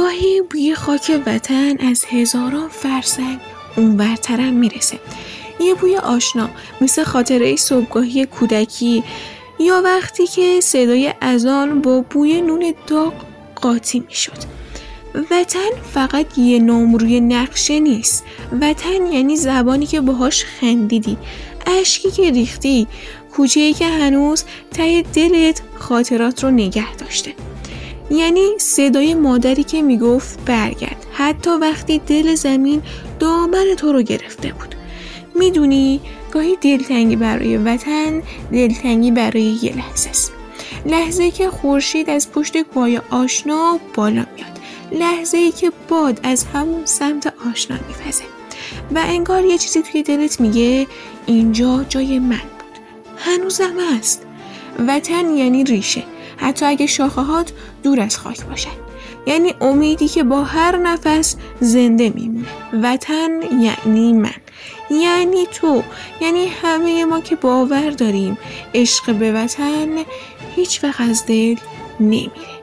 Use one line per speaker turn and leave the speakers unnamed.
گاهی بوی خاک وطن از هزاران فرسنگ اونورترم میرسه. یه بوی آشنا مثل خاطره صبحگاهی کودکی یا وقتی که صدای اذان با بوی نون داغ قاطی میشد. وطن فقط یه نام روی نقشه نیست. وطن یعنی زبانی که باهاش خندیدی، اشکی که ریختی، کوچه‌ای که هنوز ته دلت خاطرات رو نگه داشته. یعنی صدای مادری که میگفت برگرد حتی وقتی دل زمین دامن تو رو گرفته بود. میدونی گاهی دلتنگی برای وطن دلتنگی برای یه لحظه است. لحظه‌ای که خورشید از پشت کوههای آشنا بالا میاد، لحظه‌ای که باد از همون سمت آشنا میوزه و انگار یه چیزی توی دلت میگه اینجا جای من بود، هنوزم هست. وطن یعنی ریشه، حتی اگه شاخه‌هات دور از خاک باشن. یعنی امیدی که با هر نفس زنده میمونه. وطن یعنی من، یعنی تو، یعنی همه ما که باور داریم عشق به وطن هیچ وقت از دل نمیره.